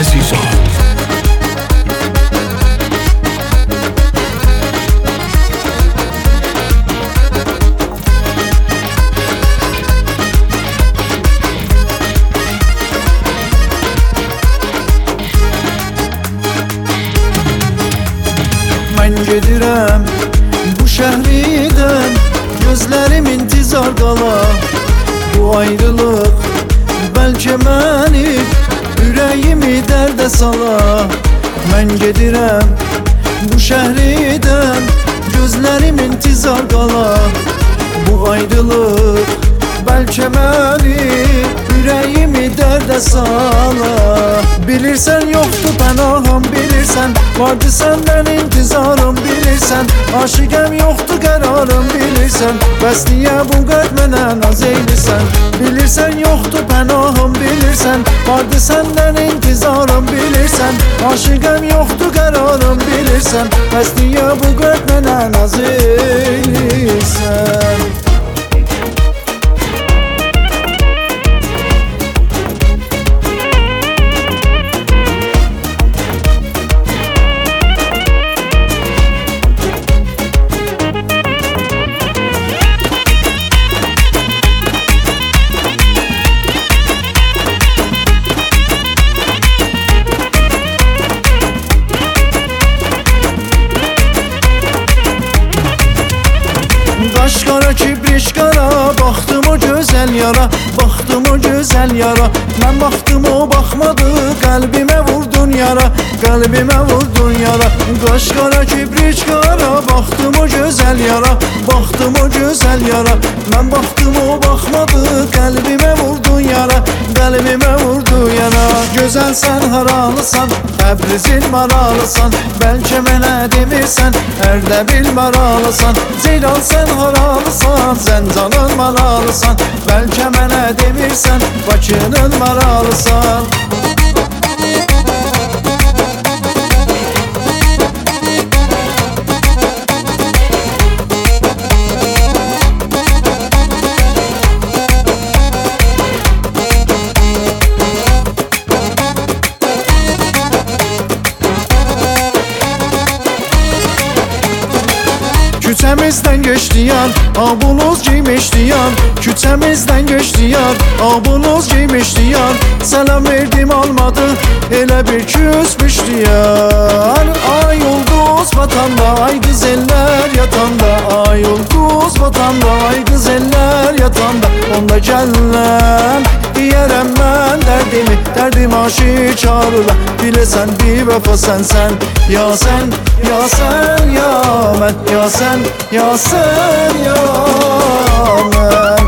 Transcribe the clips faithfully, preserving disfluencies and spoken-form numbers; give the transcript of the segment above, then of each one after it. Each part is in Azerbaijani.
əzizam. Mən gedirəm bu şəhridən, gözlərim intizar qala. Bu ayrılıq bəlkə məni, ürəyimi dərdə sala. Mən gedirəm bu şəhridən, gözlərim intizar qala. Bu ayrılıq bəlkə məni, ürəyimi dərdə sala. Bilirsən yoxdur pənahım, bilirsən vardı səndən intizarım, bilirsən aşiqəm yoxdur qərarım, bilirsən bəs niyə bu qəlb mənə naz eylirsən. Bilirsən yoxdur pənahım, bilirsən vardı səndən intizarım, bilirsən aşiqəm yoxdur qərarım, bilirsən bəs niyə bu qəlb mənə naz eylirsən. Qaş qara, kibriş qara, baxdım o gözəl yara, baxdım o gözəl yara. Mən baxdım o baxmadı, qəlbimə vurdun yara, qəlbimə vurdun yara. Qaş qara, kibriş qara, baxdım o gözəl yara, baxdım o gözəl yara. Mən baxdım o baxmadı, qəlbimə vurdun yara, qəlbimə vurdu yara. Gözəlsən, haralısan, Təbrizin maralısan, bəlkə mənə demirsən, Ərdəbil maralısan. Ceylan sən haralısan, Zəncanın maralısan, bəlkə mənə demirsən, Bakının maralısan. Küçəmizdən geçdi yar, abunuz giymişdi yar. Küçəmizdən geçdi yar, abunuz giymişdi yar. Selam verdim almadı, elə bir küsmüşdü yar. Ay ulduz vatanda, ay güzeller yatanda. Ay ulduz vatanda, ay güzeller yatanda. Onda gəlləm, deyərəm mən dərdimi, dərdim aşikarla. Biləsən bir vəfa sənsən, ya sən, ya sən, ya mən, ya sən, ya sən, ya mən.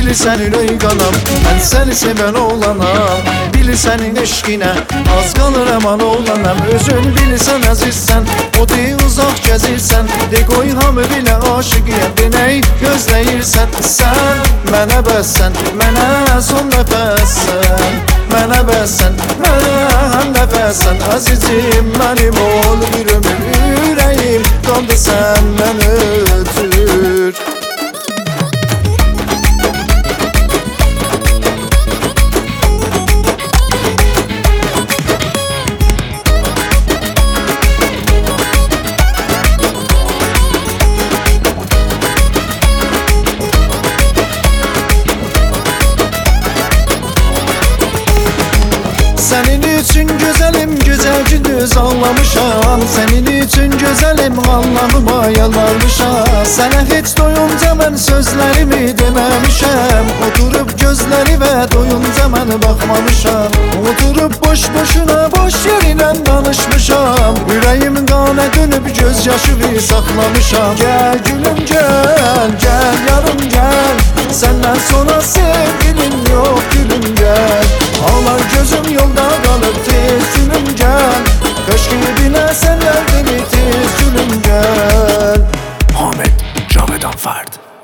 bilirsən ürək qanam, mən səni sevən oğlanam. Bilirsən eşqinə, az qalır əman oğlanam. Özün bilirsən əzizsən, o de uzaq gəzirsən. De qoy hamı bilə aşıqiyəm, de nəyi gözləyirsən. Sən mənə bəssən, mənə son nəfəssən. Mənə bəssən, mənə həm nəfəssən. Əzizim mənim ol bir ömür, ürəyim qaldı səndən ötür. Sənin üçün gözəlim, gözəl gündüz anlamışam. Sənin üçün gözəlim, Allahıma yalvarmışam. Sənə heç doyunca mən sözlərimi deməmişəm. Oturub gözləri və doyunca mən baxmamışam. Oturub boş-boşuna, boş yerinə danışmışam. Ürəyim qana dönüb göz yaşını saxlamışam. Gəl gülüm gəl, gəl yarım gəl. Səndən sonra sevgilim yox gülüm gəl. Ağlar gözüm yolda qalıb tez gülüm gəl. Köşkünü biləsənlər beni tez gülüm gəl. Ahmet Cavedan Ferd.